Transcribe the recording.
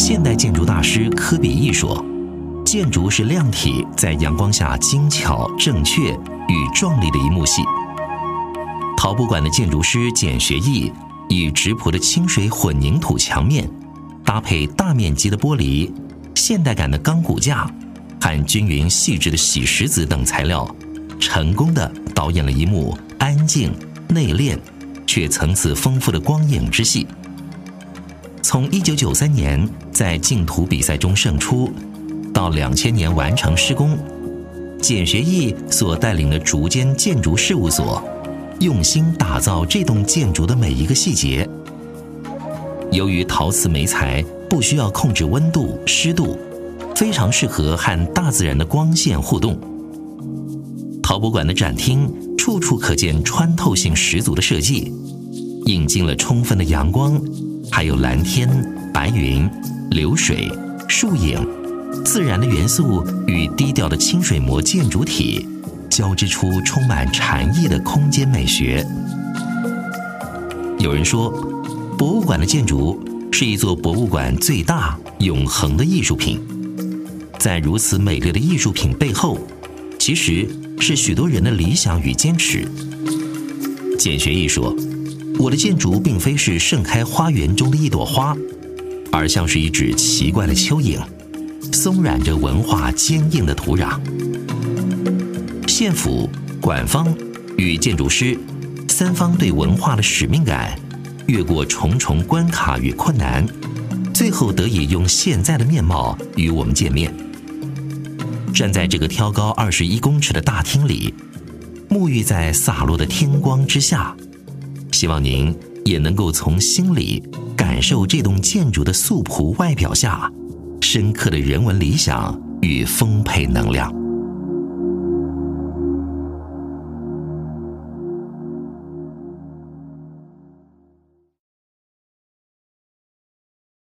现代建筑大师柯比意说，建筑是亮体在阳光下精巧、正确与壮丽的一幕戏。陶博馆的建筑师简学义以质朴的清水混凝土墙面，搭配大面积的玻璃、现代感的钢骨架和均匀细致的洗石子等材料，成功地导演了一幕安静、内敛却层次丰富的光影之戏。从1993年在竞图比赛中胜出，到2000年完成施工，简学义所带领的竹间建筑事务所用心打造这栋建筑的每一个细节。由于陶瓷媒材不需要控制温度、湿度，非常适合和大自然的光线互动。陶博馆的展厅处处可见穿透性十足的设计，引进了充分的阳光，还有蓝天、白云、流水、树影、自然的元素与低调的清水模建筑体，交织出充满禅意的空间美学。有人说，博物馆的建筑是一座博物馆最大永恒的艺术品。在如此美丽的艺术品背后，其实是许多人的理想与坚持。简学义说，我的建筑并非是盛开花园中的一朵花，而像是一指奇怪的蚯蚓，松软着文化坚硬的土壤。县府、馆方与建筑师三方对文化的使命感，越过重重关卡与困难，最后得以用现在的面貌与我们见面。站在这个挑高21公尺的大厅里，沐浴在洒落的天光之下，希望您也能够从心里感受这栋建筑的素朴外表下深刻的人文理想与丰沛能量。